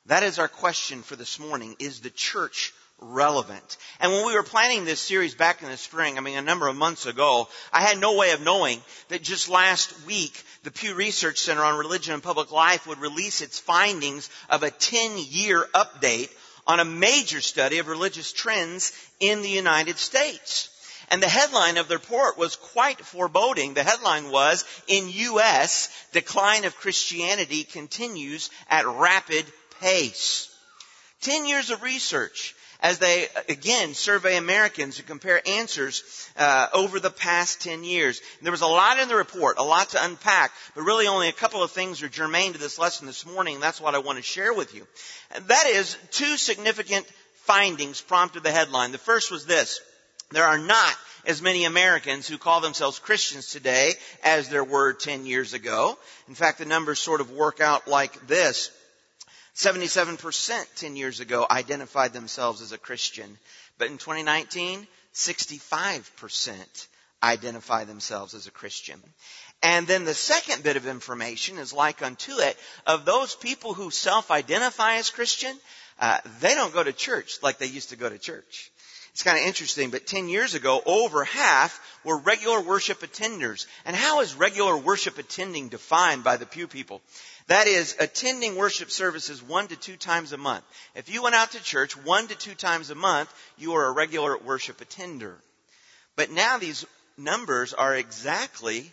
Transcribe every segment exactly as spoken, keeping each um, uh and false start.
That is our question for this morning. Is the church relevant? And when we were planning this series back in the spring, I mean a number of months ago, I had no way of knowing that just last week the Pew Research Center on Religion and Public Life would release its findings of a ten-year update on a major study of religious trends in the United States. And the headline of the report was quite foreboding. The headline was, in U S, decline of Christianity continues at rapid pace. Ten years of research as they, again, survey Americans to compare answers uh, over the past ten years. And there was a lot in the report, a lot to unpack, but really only a couple of things are germane to this lesson this morning, and that's what I want to share with you. And that is, two significant findings prompted the headline. The first was this: there are not as many Americans who call themselves Christians today as there were ten years ago. In fact, the numbers sort of work out like this. seventy-seven percent ten years ago identified themselves as a Christian. But in twenty nineteen, sixty-five percent identify themselves as a Christian. And then the second bit of information is like unto it. Of those people who self-identify as Christian, uh, they don't go to church like they used to go to church. It's kind of interesting, but ten years ago, over half were regular worship attenders. And how is regular worship attending defined by the Pew people? That is, attending worship services one to two times a month. If you went out to church one to two times a month, you are a regular worship attender. But now these numbers are exactly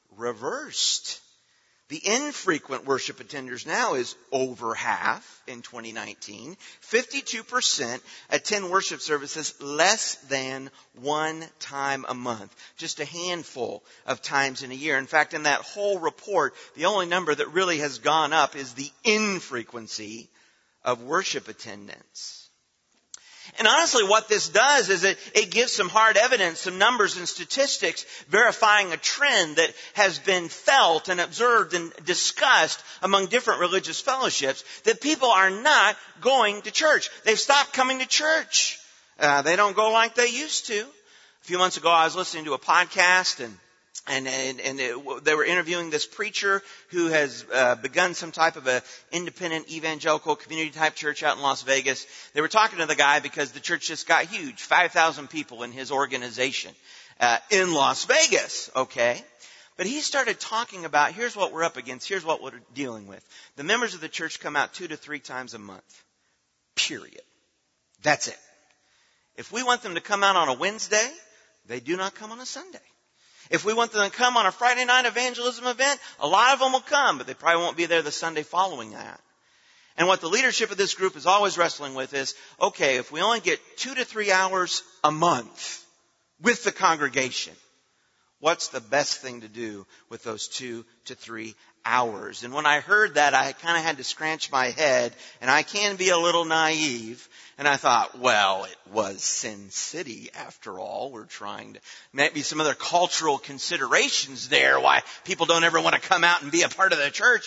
reversed. The infrequent worship attenders now is over half in twenty nineteen. fifty-two percent attend worship services less than one time a month. Just a handful of times in a year. In fact, in that whole report, the only number that really has gone up is the infrequency of worship attendance. And honestly, what this does is it, it gives some hard evidence, some numbers and statistics verifying a trend that has been felt and observed and discussed among different religious fellowships, that people are not going to church. They've stopped coming to church. Uh, they don't go like they used to. A few months ago, I was listening to a podcast and And, and, and it, they were interviewing this preacher who has uh, begun some type of a independent evangelical community type church out in Las Vegas. They were talking to the guy because the church just got huge, five thousand people in his organization uh, in Las Vegas, okay? But he started talking about, here's what we're up against, here's what we're dealing with. The members of the church come out two to three times a month, period. That's it. If we want them to come out on a Wednesday, they do not come on a Sunday. If we want them to come on a Friday night evangelism event, a lot of them will come, but they probably won't be there the Sunday following that. And what the leadership of this group is always wrestling with is, okay, if we only get two to three hours a month with the congregation, what's the best thing to do with those two to three hours? And when I heard that, I kind of had to scratch my head, and I can be a little naive. And I thought, well, it was Sin City after all. We're trying to, maybe some other cultural considerations there, why people don't ever want to come out and be a part of the church.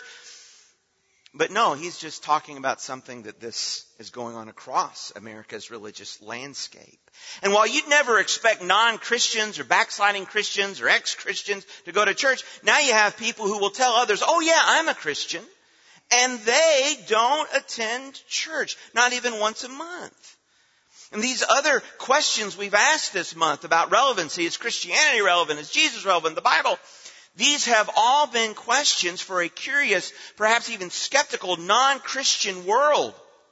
But no, he's just talking about something that this is going on across America's religious landscape. And while you'd never expect non-Christians or backsliding Christians or ex-Christians to go to church, now you have people who will tell others, oh yeah, I'm a Christian. And they don't attend church, not even once a month. And these other questions we've asked this month about relevancy, is Christianity relevant? Is Jesus relevant? The Bible? These have all been questions for a curious, perhaps even skeptical, non-Christian world.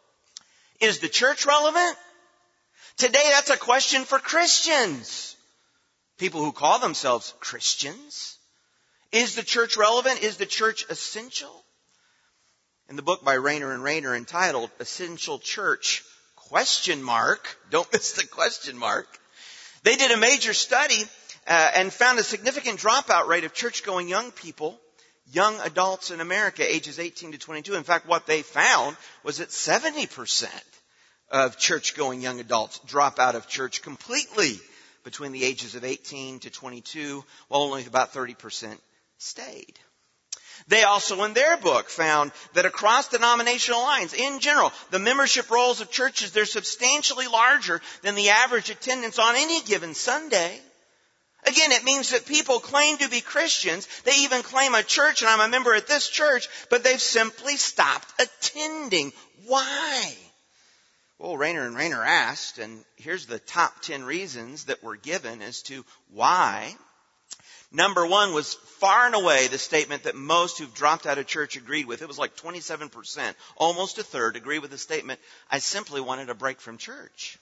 Is the church relevant? Today that's a question for Christians. People who call themselves Christians. Is the church relevant? Is the church essential? In the book by Rayner and Rayner entitled Essential Church, question mark, don't miss the question mark, they did a major study uh, and found a significant dropout rate of church-going young people, young adults in America, ages eighteen to twenty-two. In fact, what they found was that seventy percent of church-going young adults drop out of church completely between the ages of eighteen to twenty-two, while only about thirty percent stayed. They also, in their book, found that across denominational lines, in general, the membership rolls of churches, they're substantially larger than the average attendance on any given Sunday. Again, it means that people claim to be Christians. They even claim a church, and I'm a member at this church, but they've simply stopped attending. Why? Well, Rainer and Rainer asked, and here's the top ten reasons that were given as to why. Number one was far and away the statement that most who've dropped out of church agreed with. It was like twenty-seven percent, almost a third, agree with the statement, I simply wanted a break from church.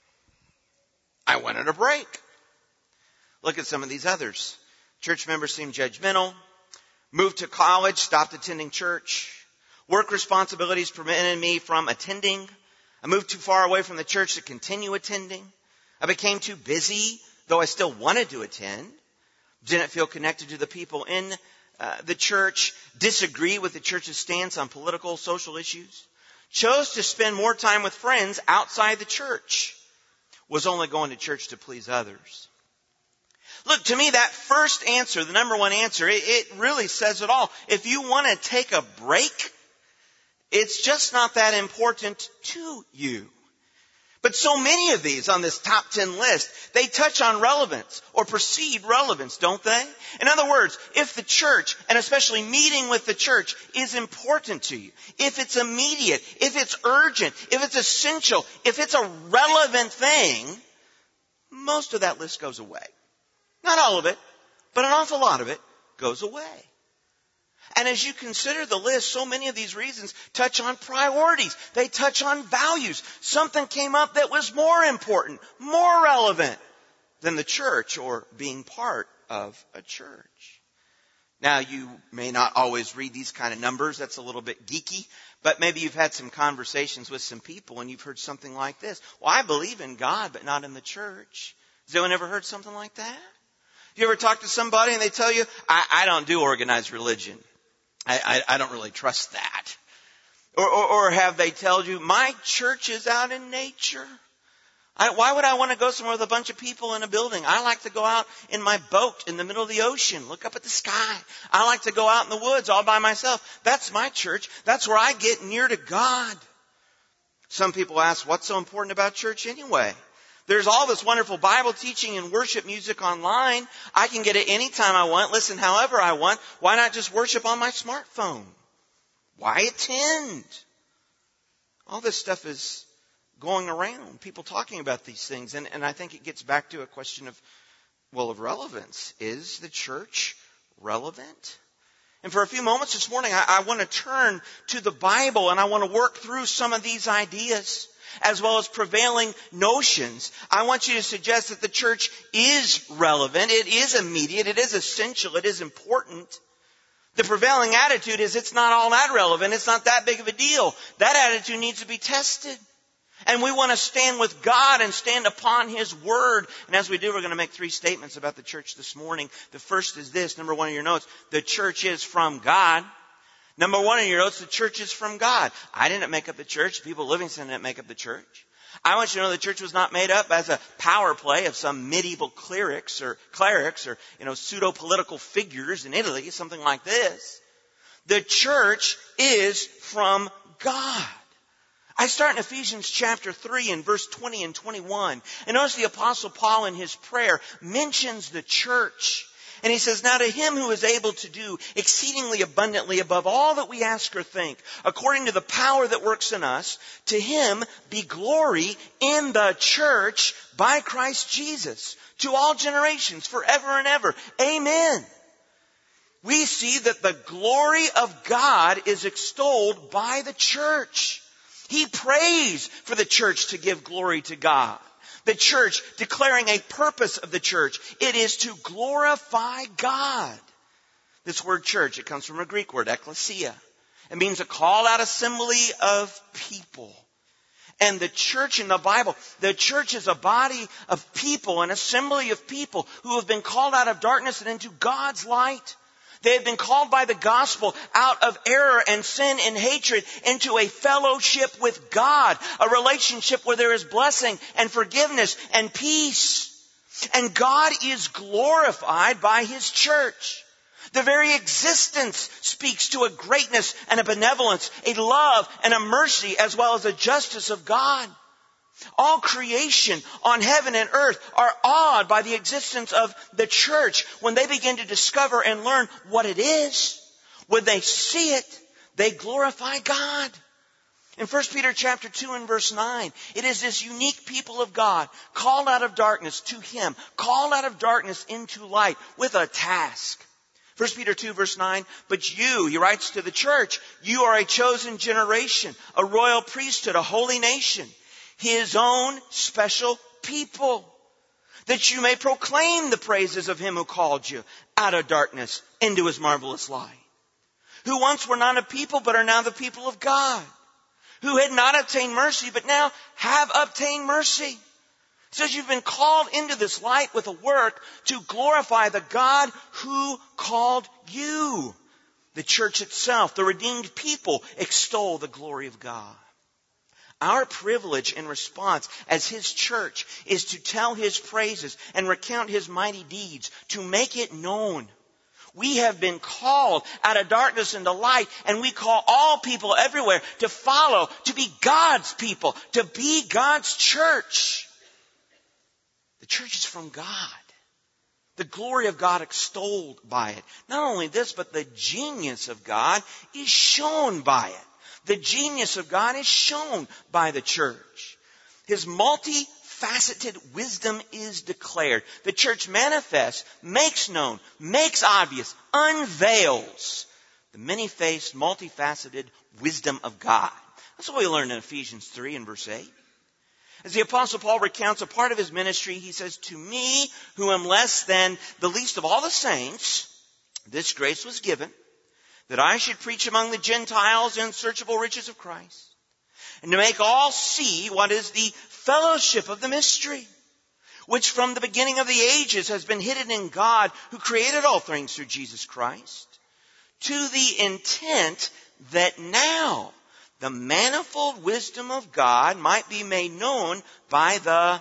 I wanted a break. Look at some of these others. Church members seem judgmental. Moved to college, stopped attending church. Work responsibilities prevented me from attending. I moved too far away from the church to continue attending. I became too busy, though I still wanted to attend. Didn't feel connected to the people in uh, the church. Disagree with the church's stance on political, social issues. Chose to spend more time with friends outside the church. Was only going to church to please others. Look, to me, that first answer, the number one answer, it, it really says it all. If you want to take a break, it's just not that important to you. But so many of these on this top ten list, they touch on relevance or perceived relevance, don't they? In other words, if the church, and especially meeting with the church, is important to you, if it's immediate, if it's urgent, if it's essential, if it's a relevant thing, most of that list goes away. Not all of it, but an awful lot of it goes away. And as you consider the list, so many of these reasons touch on priorities. They touch on values. Something came up that was more important, more relevant than the church or being part of a church. Now, you may not always read these kind of numbers. That's a little bit geeky. But maybe you've had some conversations with some people and you've heard something like this. Well, I believe in God, but not in the church. Has anyone ever heard something like that? You ever talk to somebody and they tell you, I, I don't do organized religion. I, I, I don't really trust that. Or, or, or have they told you, my church is out in nature. I, why would I want to go somewhere with a bunch of people in a building? I like to go out in my boat in the middle of the ocean, look up at the sky. I like to go out in the woods all by myself. That's my church. That's where I get near to God. Some people ask, what's so important about church anyway? There's all this wonderful Bible teaching and worship music online. I can get it anytime I want, listen however I want. Why not just worship on my smartphone? Why attend? All this stuff is going around, people talking about these things. And, and I think it gets back to a question of, well, of relevance. Is the church relevant? And for a few moments this morning, I, I want to turn to the Bible and I want to work through some of these ideas, as well as prevailing notions. I want you to suggest that the church is relevant, it is immediate, it is essential, it is important. The prevailing attitude is it's not all that relevant, it's not that big of a deal. That attitude needs to be tested. And we want to stand with God and stand upon His Word. And as we do, we're going to make three statements about the church this morning. The first is this, number one in your notes, the church is from God. Number one in your notes, the church is from God. I didn't make up the church. People of Livingston didn't make up the church. I want you to know the church was not made up as a power play of some medieval clerics or clerics or, you know, pseudo-political figures in Italy, something like this. The church is from God. I start in Ephesians chapter three and verse twenty and twenty-one. And notice the Apostle Paul in his prayer mentions the church. And he says, now to Him who is able to do exceedingly abundantly above all that we ask or think, according to the power that works in us, to Him be glory in the church by Christ Jesus, to all generations, forever and ever. Amen. We see that the glory of God is extolled by the church. He prays for the church to give glory to God. The church declaring a purpose of the church. It is to glorify God. This word church, it comes from a Greek word, ekklesia. It means a called out assembly of people. And the church in the Bible, the church is a body of people, an assembly of people who have been called out of darkness and into God's light. They have been called by the gospel out of error and sin and hatred into a fellowship with God, a relationship where there is blessing and forgiveness and peace. And God is glorified by His church. The very existence speaks to a greatness and a benevolence, a love and a mercy, as well as a justice of God. All creation on heaven and earth are awed by the existence of the church when they begin to discover and learn what it is. When they see it, they glorify God. In First Peter chapter two and verse nine, it is this unique people of God called out of darkness to Him, called out of darkness into light with a task. First Peter two verse nine, but you, he writes to the church, you are a chosen generation, a royal priesthood, a holy nation, His own special people, that you may proclaim the praises of Him who called you out of darkness into His marvelous light, who once were not a people but are now the people of God, who had not obtained mercy but now have obtained mercy. It says you've been called into this light with a work to glorify the God who called you. The church itself, the redeemed people, extol the glory of God. Our privilege in response as His church is to tell His praises and recount His mighty deeds, to make it known. We have been called out of darkness into light, and we call all people everywhere to follow, to be God's people, to be God's church. The church is from God. The glory of God extolled by it. Not only this, but the genius of God is shown by it. The genius of God is shown by the church. His multifaceted wisdom is declared. The church manifests, makes known, makes obvious, unveils the many-faced, multifaceted wisdom of God. That's what we learn in Ephesians three and verse eight. As the Apostle Paul recounts a part of his ministry, he says, to me, who am less than the least of all the saints, this grace was given, that I should preach among the Gentiles the unsearchable riches of Christ, and to make all see what is the fellowship of the mystery, which from the beginning of the ages has been hidden in God, who created all things through Jesus Christ, to the intent that now the manifold wisdom of God might be made known by the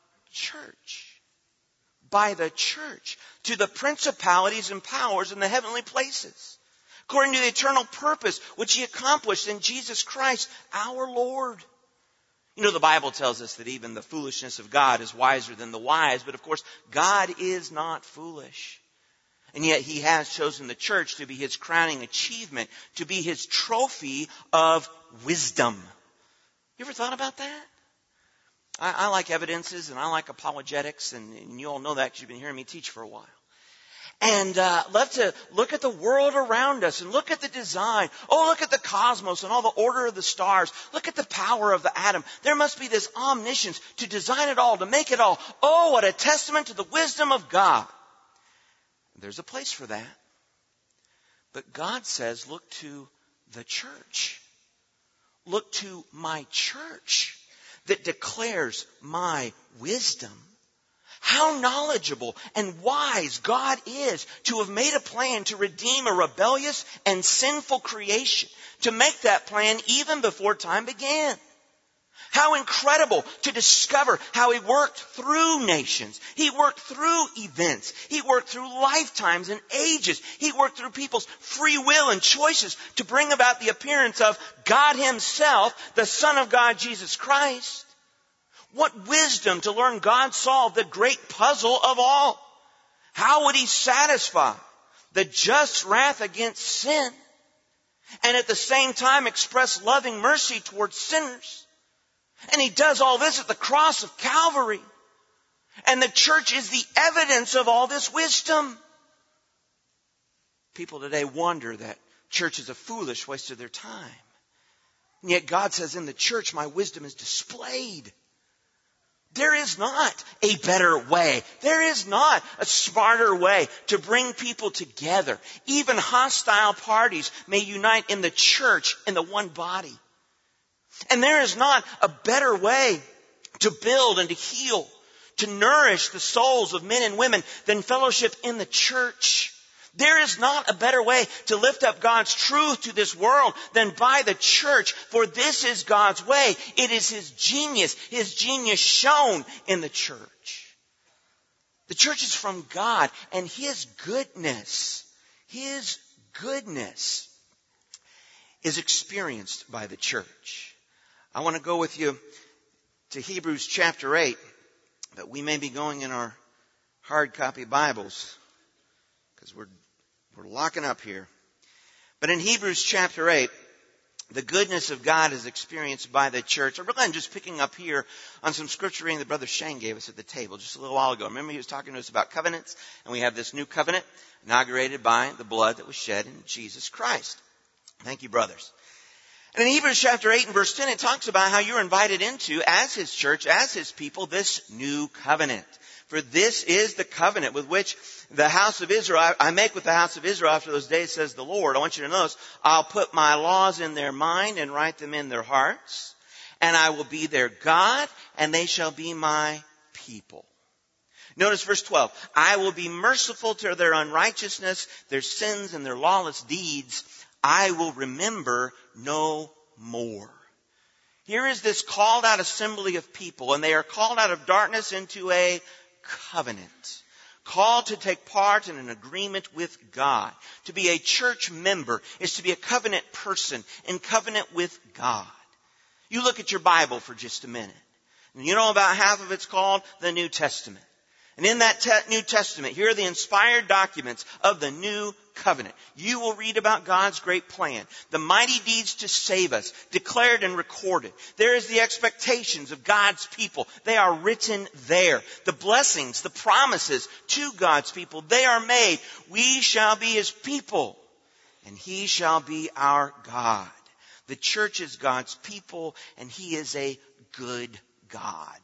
church. By the church. To the principalities and powers in the heavenly places, according to the eternal purpose which He accomplished in Jesus Christ our Lord. You know, the Bible tells us that even the foolishness of God is wiser than the wise. But of course, God is not foolish. And yet He has chosen the church to be His crowning achievement, to be His trophy of wisdom. You ever thought about that? I, I like evidences and I like apologetics, and, and you all know that because you've been hearing me teach for a while. And uh, love to look at the world around us and look at the design. Oh, look at the cosmos and all the order of the stars. Look at the power of the atom. There must be this omniscience to design it all, to make it all. Oh, what a testament to the wisdom of God. There's a place for that. But God says, look to the church. Look to my church that declares my wisdom. How knowledgeable and wise God is to have made a plan to redeem a rebellious and sinful creation, to make that plan even before time began. How incredible to discover how He worked through nations. He worked through events. He worked through lifetimes and ages. He worked through people's free will and choices to bring about the appearance of God Himself, the Son of God, Jesus Christ. What wisdom to learn God solved the great puzzle of all. How would He satisfy the just wrath against sin and at the same time express loving mercy towards sinners? And He does all this at the cross of Calvary. And the church is the evidence of all this wisdom. People today wonder that church is a foolish waste of their time. And yet God says, in the church, my wisdom is displayed. There is not a better way. There is not a smarter way to bring people together. Even hostile parties may unite in the church in the one body. And there is not a better way to build and to heal, to nourish the souls of men and women than fellowship in the church. There is not a better way to lift up God's truth to this world than by the church, for this is God's way. It is His genius, His genius shown in the church. The church is from God, and His goodness, His goodness is experienced by the church. I want to go with you to Hebrews chapter eight, but we may be going in our hard copy Bibles because we're, we're locking up here. But in Hebrews chapter eight, the goodness of God is experienced by the church. I'm really just picking up here on some scripture reading that Brother Shane gave us at the table just a little while ago. Remember, he was talking to us about covenants, and we have this new covenant inaugurated by the blood that was shed in Jesus Christ. Thank you, brothers. And in Hebrews chapter eight and verse ten, it talks about how you're invited into, as His church, as His people, this new covenant. For this is the covenant with which the house of Israel, I make with the house of Israel after those days, says the Lord. I want you to notice, I'll put my laws in their mind and write them in their hearts. And I will be their God, and they shall be my people. Notice verse twelve. I will be merciful to their unrighteousness, their sins, and their lawless deeds. I will remember no more. Here is this called out assembly of people, and they are called out of darkness into a covenant. Called to take part in an agreement with God. To be a church member is to be a covenant person in covenant with God. You look at your Bible for just a minute. And you know about half of it's called the New Testament. And in that te- New Testament, here are the inspired documents of the New Covenant. You will read about God's great plan, the mighty deeds to save us, declared and recorded. There is the expectations of God's people. They are written there. The blessings, the promises to God's people, they are made. We shall be His people, and He shall be our God. The church is God's people, and He is a good God.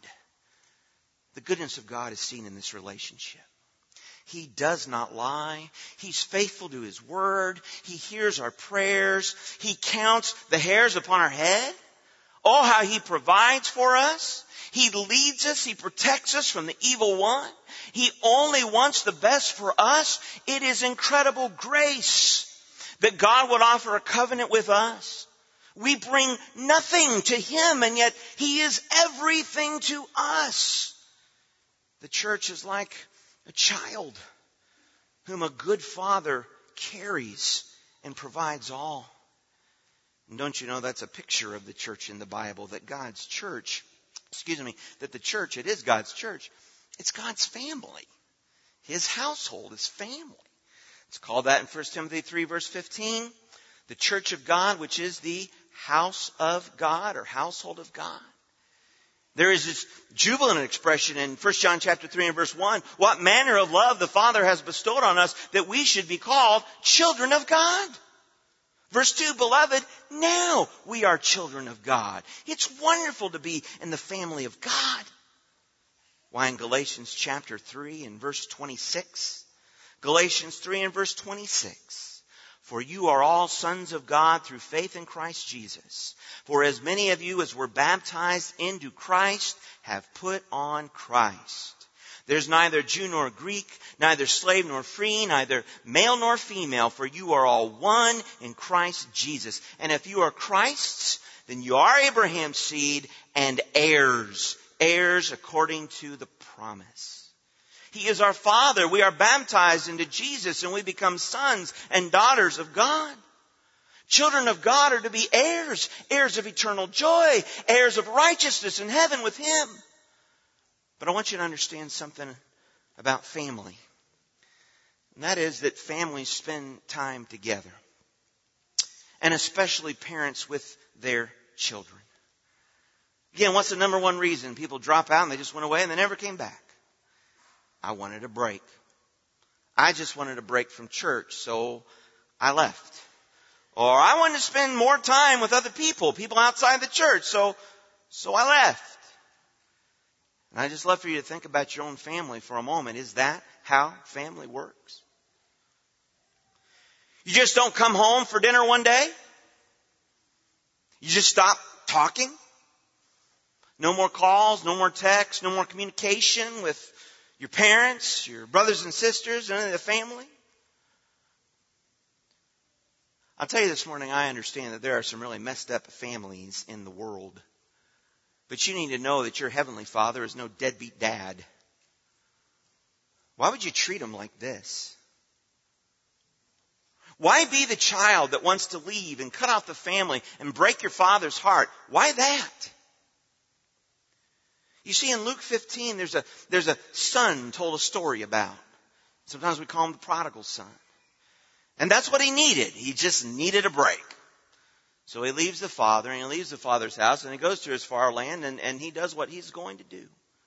The goodness of God is seen in this relationship. He does not lie. He's faithful to His word. He hears our prayers. He counts the hairs upon our head. Oh, how He provides for us. He leads us. He protects us from the evil one. He only wants the best for us. It is incredible grace that God would offer a covenant with us. We bring nothing to Him, and yet He is everything to us. The church is like a child whom a good father carries and provides all. And don't you know that's a picture of the church in the Bible, that God's church, excuse me, that the church, it is God's church. It's God's family. His household, His family. It's called that in First Timothy three verse fifteen. The church of God, which is the house of God or household of God. There is this jubilant expression in First John chapter three and verse one. What manner of love the Father has bestowed on us that we should be called children of God. Verse two, beloved, now we are children of God. It's wonderful to be in the family of God. Why in Galatians chapter three and verse twenty-six? Galatians three and verse twenty-six. For you are all sons of God through faith in Christ Jesus. For as many of you as were baptized into Christ have put on Christ. There's neither Jew nor Greek, neither slave nor free, neither male nor female, for you are all one in Christ Jesus. And if you are Christ's, then you are Abraham's seed and heirs, heirs according to the promise. He is our Father. We are baptized into Jesus and we become sons and daughters of God. Children of God are to be heirs, heirs of eternal joy, heirs of righteousness in heaven with Him. But I want you to understand something about family. And that is that families spend time together. And especially parents with their children. Again, what's the number one reason people drop out and they just went away and they never came back? I wanted a break. I just wanted a break from church, so I left. Or I wanted to spend more time with other people, people outside the church, so, so I left. And I just love for you to think about your own family for a moment. Is that how family works? You just don't come home for dinner one day? You just stop talking? No more calls, no more texts, no more communication with your parents, your brothers and sisters, and the family? I'll tell you this morning, I understand that there are some really messed up families in the world. But you need to know that your Heavenly Father is no deadbeat dad. Why would you treat him like this? Why be the child that wants to leave and cut off the family and break your father's heart? Why that? You see, in Luke fifteen, there's a, there's a son told a story about. Sometimes we call him the prodigal son. And that's what he needed. He just needed a break. So he leaves the father, and he leaves the father's house, and he goes to his far land, and, and he does what he's going to do.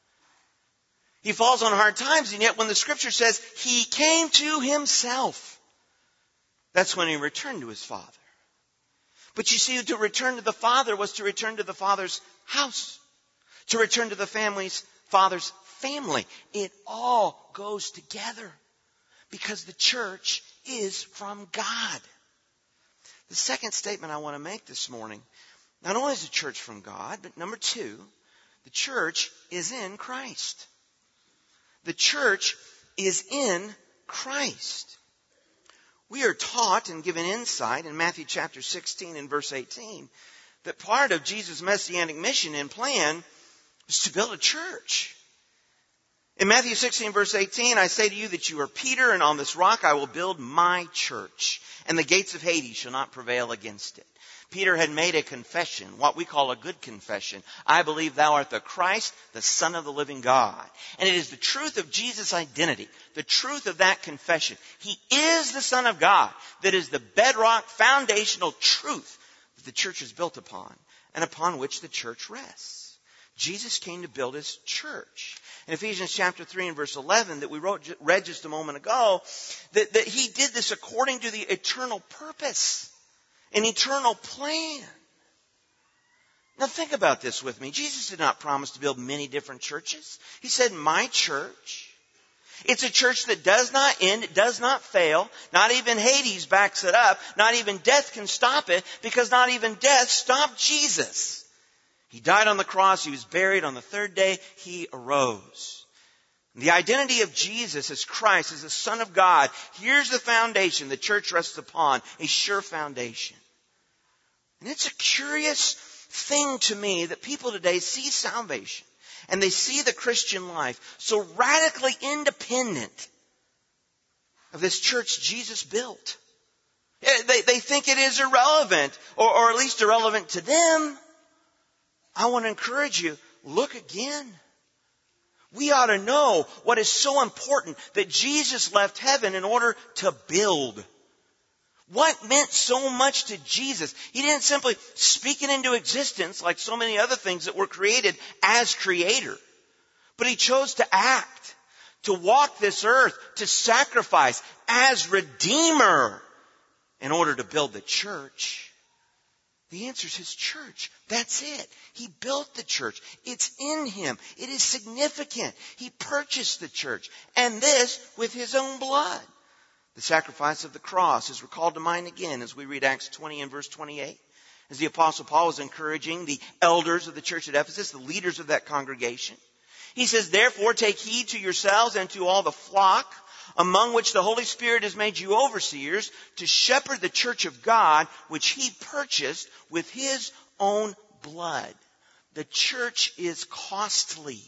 He falls on hard times, and yet when the scripture says he came to himself, that's when he returned to his father. But you see, to return to the father was to return to the father's house, to return to the family's father's family. It all goes together because the church is from God. The second statement I want to make this morning, not only is the church from God, but number two, the church is in Christ. The church is in Christ. We are taught and given insight in Matthew chapter sixteen and verse eighteen that part of Jesus' messianic mission and plan is to build a church. In Matthew sixteen verse eighteen, I say to you that you are Peter, and on this rock I will build my church, and the gates of Hades shall not prevail against it. Peter had made a confession, what we call a good confession. I believe thou art the Christ, the Son of the living God. And it is the truth of Jesus' identity, the truth of that confession. He is the Son of God. That is the bedrock, foundational truth that the church is built upon, and upon which the church rests. Jesus came to build his church. In Ephesians chapter three and verse eleven that we wrote, read just a moment ago, that, that he did this according to the eternal purpose, an eternal plan. Now think about this with me. Jesus did not promise to build many different churches. He said, my church. It's a church that does not end, it does not fail. Not even Hades backs it up. Not even death can stop it, because not even death stopped Jesus. He died on the cross. He was buried. On the third day, he arose. The identity of Jesus as Christ, as the Son of God, here's the foundation the church rests upon, a sure foundation. And it's a curious thing to me that people today see salvation and they see the Christian life so radically independent of this church Jesus built. They, they think it is irrelevant, or, or at least irrelevant to them. I want to encourage you, look again. We ought to know what is so important, that Jesus left heaven in order to build. What meant so much to Jesus? He didn't simply speak it into existence like so many other things that were created as creator. But he chose to act, to walk this earth, to sacrifice as redeemer in order to build the church. The answer is his church. That's it. He built the church. It's in him. It is significant. He purchased the church. And this with his own blood. The sacrifice of the cross is recalled to mind again as we read Acts twenty and verse twenty-eight. As the Apostle Paul was encouraging the elders of the church at Ephesus, the leaders of that congregation. He says, therefore take heed to yourselves and to all the flock among which the Holy Spirit has made you overseers, to shepherd the church of God, which he purchased with his own blood. The church is costly.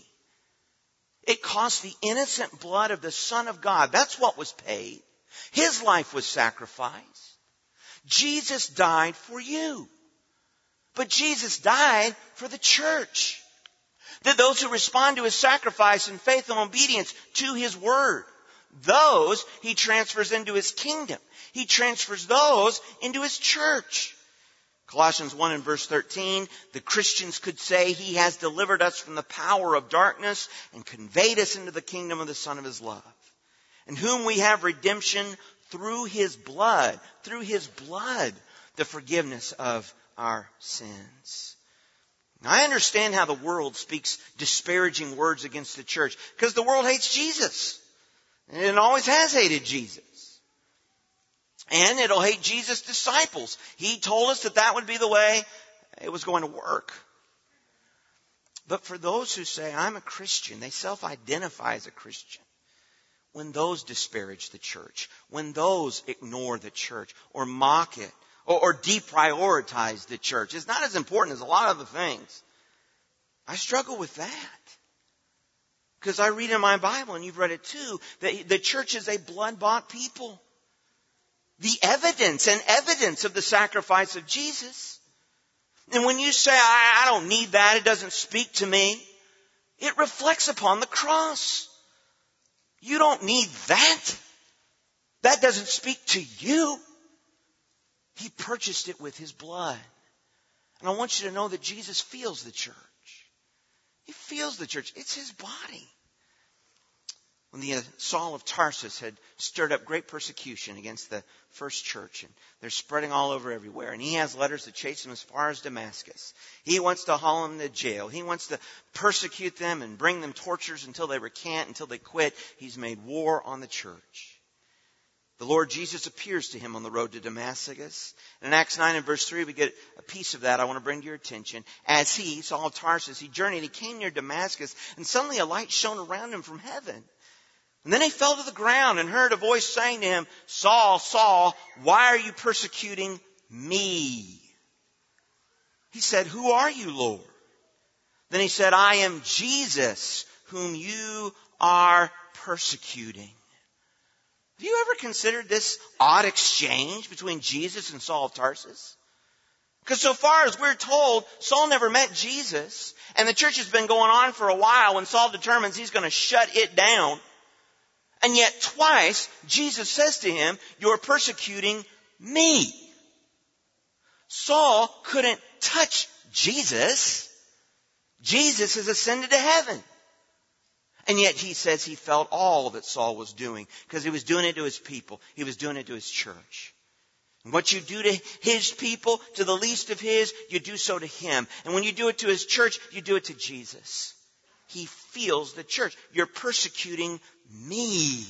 It cost the innocent blood of the Son of God. That's what was paid. His life was sacrificed. Jesus died for you. But Jesus died for the church. That those who respond to his sacrifice in faith and obedience to his word, those he transfers into his kingdom. He transfers those into his church. Colossians one and verse thirteen, the Christians could say he has delivered us from the power of darkness and conveyed us into the kingdom of the Son of his love, in whom we have redemption through his blood, through his blood, the forgiveness of our sins. Now, I understand how the world speaks disparaging words against the church, because the world hates Jesus. And it always has hated Jesus. And it'll hate Jesus' disciples. He told us that that would be the way it was going to work. But for those who say, I'm a Christian, they self-identify as a Christian, when those disparage the church, when those ignore the church or mock it or, or deprioritize the church, it's not as important as a lot of other things. I struggle with that. Because I read in my Bible, and you've read it too, that the church is a blood-bought people. The evidence and evidence of the sacrifice of Jesus. And when you say, I, I don't need that, it doesn't speak to me, It reflects upon the cross. You don't need that. That doesn't speak to you. He purchased it with his blood. And I want you to know that Jesus feels the church. He feels the church. It's his body. When the uh, Saul of Tarsus had stirred up great persecution against the first church, and they're spreading all over everywhere, and he has letters that chase them as far as Damascus. He wants to haul them to jail. He wants to persecute them and bring them tortures until they recant, until they quit. He's made war on the church. The Lord Jesus appears to him on the road to Damascus. And in Acts nine and verse three, we get a piece of that I want to bring to your attention. As he, Saul of Tarsus, he journeyed, he came near Damascus, and suddenly a light shone around him from heaven. And then he fell to the ground and heard a voice saying to him, Saul, Saul, why are you persecuting me? He said, who are you, Lord? Then he said, I am Jesus, whom you are persecuting. Have you ever considered this odd exchange between Jesus and Saul of Tarsus? Because so far as we're told, Saul never met Jesus, and the church has been going on for a while when Saul determines he's going to shut it down. And yet twice, Jesus says to him, you're persecuting me. Saul couldn't touch Jesus. Jesus has ascended to heaven. And yet he says he felt all that Saul was doing because he was doing it to his people. He was doing it to his church. And what you do to his people, to the least of his, you do so to him. And when you do it to his church, you do it to Jesus. He feels the church. You're persecuting me.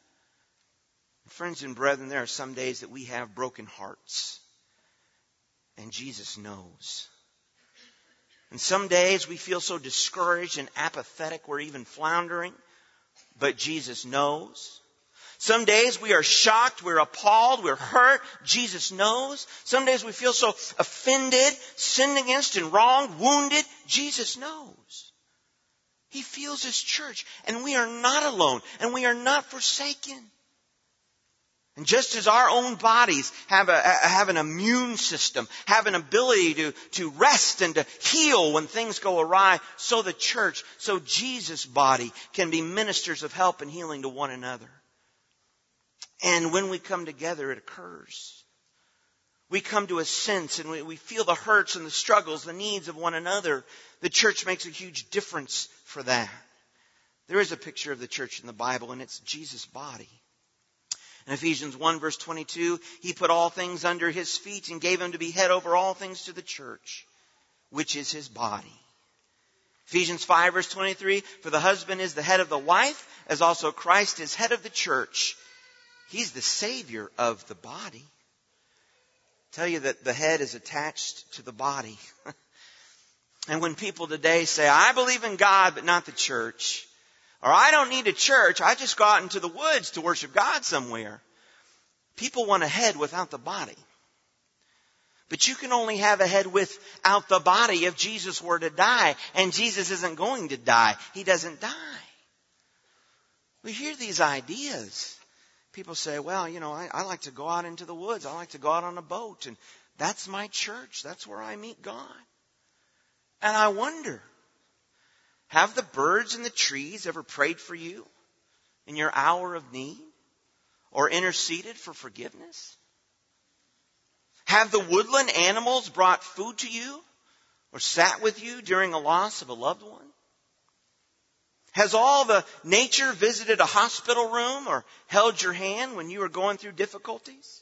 Friends and brethren, there are some days that we have broken hearts. And Jesus knows. And some days we feel so discouraged and apathetic we're even floundering. But Jesus knows. Some days we are shocked, we're appalled, we're hurt. Jesus knows. Some days we feel so offended, sinned against and wronged, wounded. Jesus knows. He feels his church. And we are not alone. And we are not forsaken. And just as our own bodies have a, have an immune system, have an ability to, to rest and to heal when things go awry, so the church, so Jesus' body can be ministers of help and healing to one another. And when we come together, it occurs. We come to a sense and we, we feel the hurts and the struggles, the needs of one another. The church makes a huge difference for that. There is a picture of the church in the Bible, and it's Jesus' body. In Ephesians one verse twenty-two, he put all things under his feet and gave him to be head over all things to the church, which is his body. Ephesians five verse twenty-three, for the husband is the head of the wife, as also Christ is head of the church. He's the Savior of the body. I tell you that the head is attached to the body. And when people today say, I believe in God, but not the church, or I don't need a church, I just go out into the woods to worship God somewhere. People want a head without the body. But you can only have a head without the body if Jesus were to die. And Jesus isn't going to die. He doesn't die. We hear these ideas. People say, well, you know, I, I like to go out into the woods. I like to go out on a boat. And that's my church. That's where I meet God. And I wonder, have the birds and the trees ever prayed for you in your hour of need or interceded for forgiveness? Have the woodland animals brought food to you or sat with you during the loss of a loved one? Has all the nature visited a hospital room or held your hand when you were going through difficulties?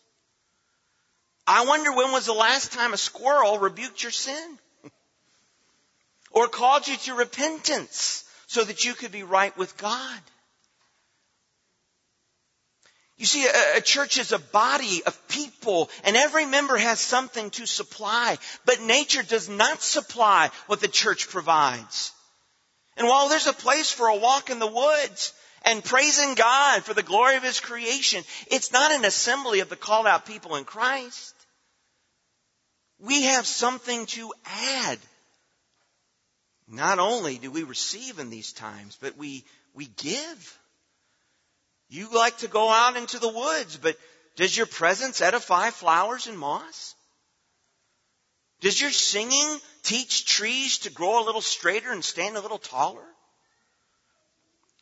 I wonder, when was the last time a squirrel rebuked your sin? Or called you to repentance so that you could be right with God? You see, a, a church is a body of people, and every member has something to supply. But nature does not supply what the church provides. And while there's a place for a walk in the woods and praising God for the glory of his creation, it's not an assembly of the called out people in Christ. We have something to add. Not only do we receive in these times, but we, we give. You like to go out into the woods, but does your presence edify flowers and moss? Does your singing teach trees to grow a little straighter and stand a little taller?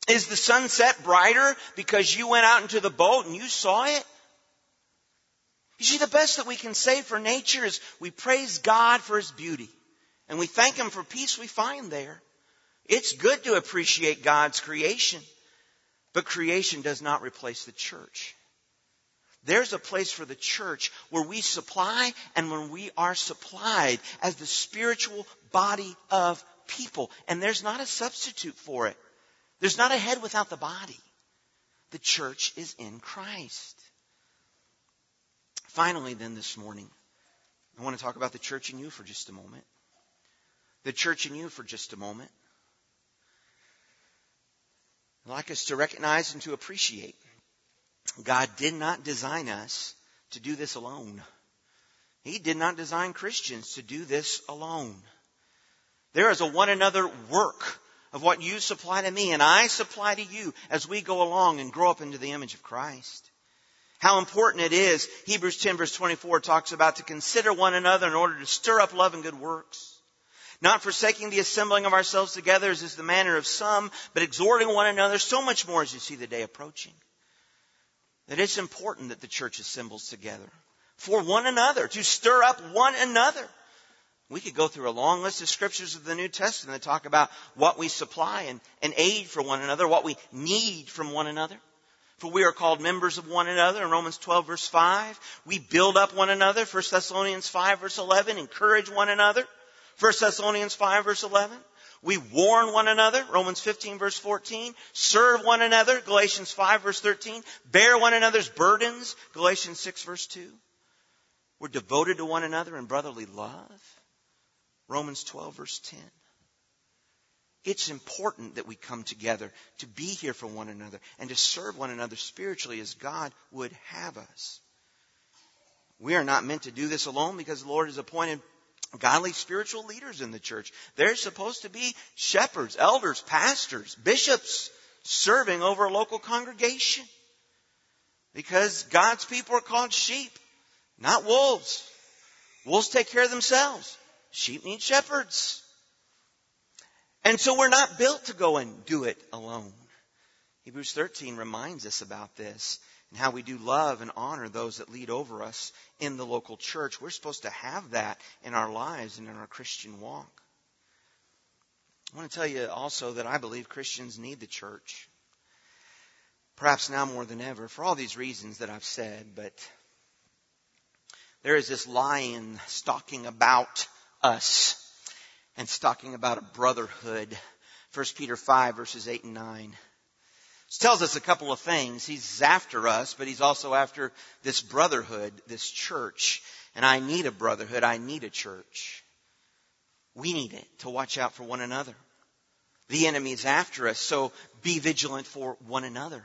Is the sunset brighter because you went out into the boat and you saw it? You see, the best that we can say for nature is we praise God for His beauty. And we thank Him for peace we find there. It's good to appreciate God's creation. But creation does not replace the church. There's a place for the church where we supply and when we are supplied as the spiritual body of people. And there's not a substitute for it. There's not a head without the body. The church is in Christ. Finally, then, this morning, I want to talk about the church in you for just a moment. The church in you for just a moment. I'd like us to recognize and to appreciate God did not design us to do this alone. He did not design Christians to do this alone. There is a one another work of what you supply to me and I supply to you as we go along and grow up into the image of Christ. How important it is, Hebrews ten verse twenty-four talks about to consider one another in order to stir up love and good works. Not forsaking the assembling of ourselves together as is the manner of some, but exhorting one another so much more as you see the day approaching. That it's important that the church assembles together for one another, to stir up one another. We could go through a long list of scriptures of the New Testament that talk about what we supply and, and aid for one another, what we need from one another. For we are called members of one another in Romans twelve verse five. We build up one another, First Thessalonians five verse eleven, encourage one another, First Thessalonians five verse eleven. We warn one another, Romans fifteen verse fourteen. Serve one another, Galatians five verse thirteen. Bear one another's burdens, Galatians six verse two. We're devoted to one another in brotherly love, Romans twelve verse ten. It's important that we come together to be here for one another and to serve one another spiritually as God would have us. We are not meant to do this alone because the Lord has appointed godly spiritual leaders in the church. They're supposed to be shepherds, elders, pastors, bishops serving over a local congregation. Because God's people are called sheep, not wolves. Wolves take care of themselves. Sheep need shepherds. And so we're not built to go and do it alone. Hebrews thirteen reminds us about this and how we do love and honor those that lead over us in the local church. We're supposed to have that in our lives and in our Christian walk. I want to tell you also that I believe Christians need the church. Perhaps now more than ever, for all these reasons that I've said, but there is this lion stalking about us. And talking about a brotherhood. First Peter five verses eight and nine. This tells us a couple of things. He's after us, but he's also after this brotherhood, this church. And I need a brotherhood. I need a church. We need it to watch out for one another. The enemy is after us, so be vigilant for one another.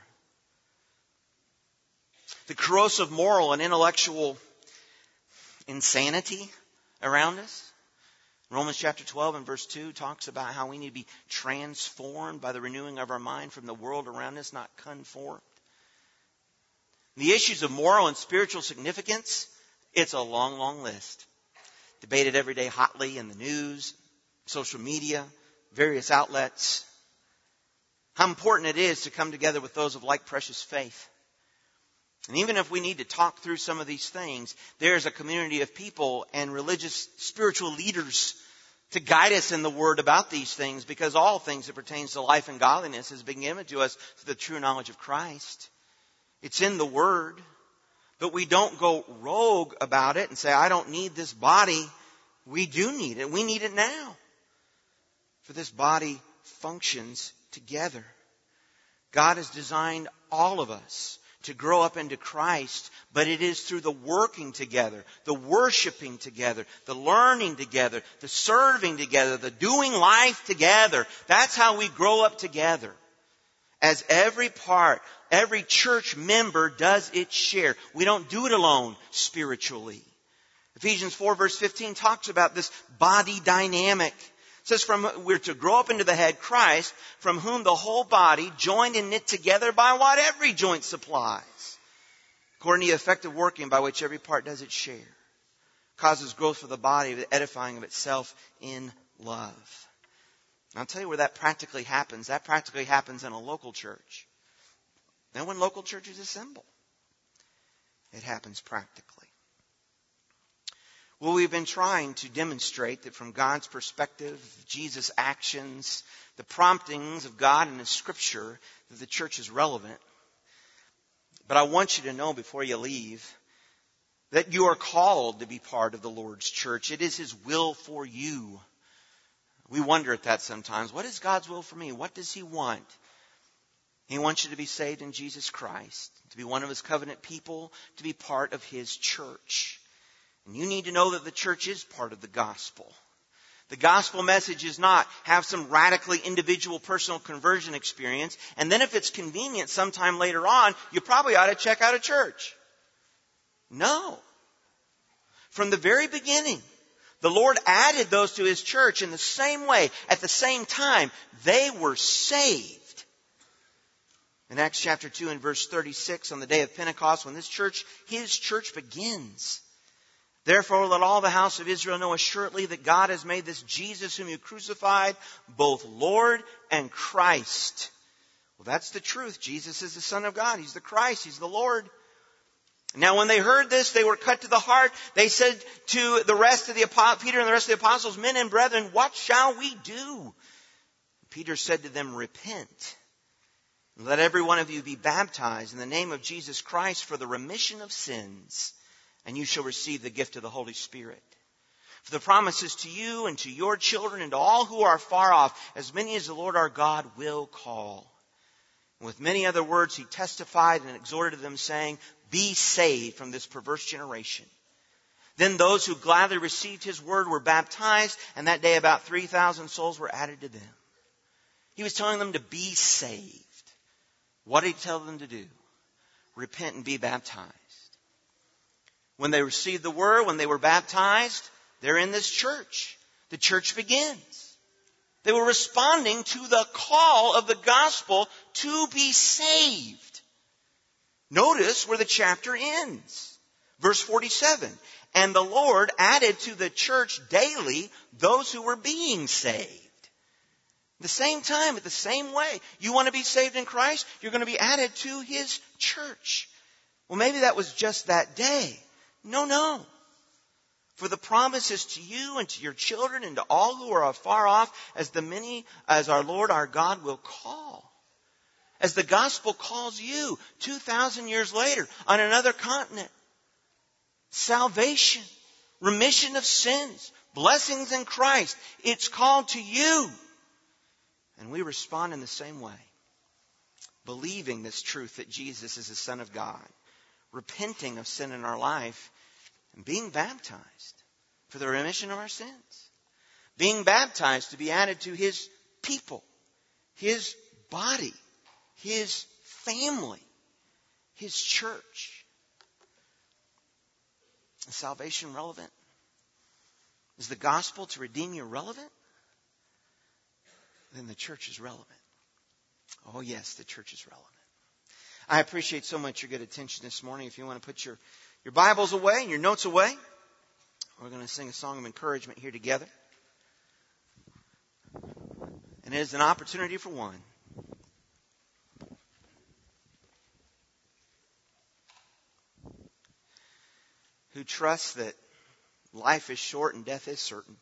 The corrosive moral and intellectual insanity around us. Romans chapter twelve and verse two talks about how we need to be transformed by the renewing of our mind from the world around us, not conformed. The issues of moral and spiritual significance, it's a long, long list. Debated every day hotly in the news, social media, various outlets. How important it is to come together with those of like precious faith. And even if we need to talk through some of these things, there's a community of people and religious spiritual leaders to guide us in the Word about these things, because all things that pertains to life and godliness has been given to us through the true knowledge of Christ. It's in the Word, but we don't go rogue about it and say, I don't need this body. We do need it. We need it now. For this body functions together. God has designed all of us to grow up into Christ, but it is through the working together, the worshiping together, the learning together, the serving together, the doing life together. That's how we grow up together. As every part, every church member does its share. We don't do it alone spiritually. Ephesians four verse fifteen talks about this body dynamic. It says from we're to grow up into the head Christ, from whom the whole body, joined and knit together by what every joint supplies, according to the effective working by which every part does its share, causes growth for the body, the edifying of itself in love. And I'll tell you where that practically happens. That practically happens in a local church. And when local churches assemble, it happens practically. Well, we've been trying to demonstrate that from God's perspective, Jesus' actions, the promptings of God in His Scripture, that the church is relevant. But I want you to know before you leave that you are called to be part of the Lord's church. It is His will for you. We wonder at that sometimes. What is God's will for me? What does He want? He wants you to be saved in Jesus Christ, to be one of His covenant people, to be part of His church. And you need to know that the church is part of the gospel. The gospel message is not have some radically individual personal conversion experience, and then if it's convenient sometime later on, you probably ought to check out a church. No. From the very beginning, the Lord added those to His church in the same way, at the same time. They were saved. In Acts chapter two and verse thirty-six, on the day of Pentecost, when this church, His church begins. Therefore, let all the house of Israel know assuredly that God has made this Jesus whom you crucified both Lord and Christ. Well, that's the truth. Jesus is the Son of God. He's the Christ. He's the Lord. Now, when they heard this, they were cut to the heart. They said to the rest of the Peter and the rest of the apostles, men and brethren, what shall we do? Peter said to them, repent. And let every one of you be baptized in the name of Jesus Christ for the remission of sins, and you shall receive the gift of the Holy Spirit. For the promise is to you and to your children and to all who are far off, as many as the Lord our God will call. And with many other words he testified and exhorted them, saying, be saved from this perverse generation. Then those who gladly received His word were baptized, and that day about three thousand souls were added to them. He was telling them to be saved. What did He tell them to do? Repent and be baptized. When they received the word, when they were baptized, they're in this church. The church begins. They were responding to the call of the gospel to be saved. Notice where the chapter ends. Verse forty-seven. And the Lord added to the church daily those who were being saved. At the same time, at the same way. You want to be saved in Christ? You're going to be added to His church. Well, maybe that was just that day. No, no. For the promise is to you and to your children and to all who are afar off, as the many as our Lord our God will call. As the gospel calls you two thousand years later on another continent. Salvation, remission of sins, blessings in Christ. It's called to you. And we respond in the same way. Believing this truth that Jesus is the Son of God. Repenting of sin in our life. And being baptized for the remission of our sins. Being baptized to be added to His people. His body. His family. His church. Is salvation relevant? Is the gospel to redeem you relevant? Then the church is relevant. Oh yes, the church is relevant. I appreciate so much your good attention this morning. If you want to put your, your Bibles away and your notes away, we're going to sing a song of encouragement here together. And it is an opportunity for one who trusts that life is short and death is certain.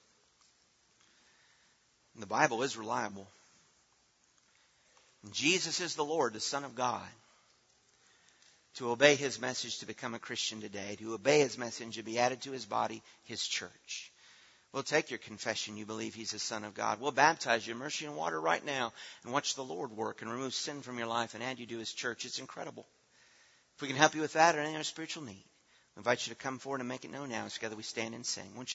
And the Bible is reliable. And Jesus is the Lord, the Son of God. To obey His message to become a Christian today. To obey His message and be added to His body, His church. We'll take your confession. You believe He's the Son of God. We'll baptize you, immerse you in water right now. And watch the Lord work and remove sin from your life and add you to His church. It's incredible. If we can help you with that or any other spiritual need, I invite you to come forward and make it known now as together we stand and sing. Won't you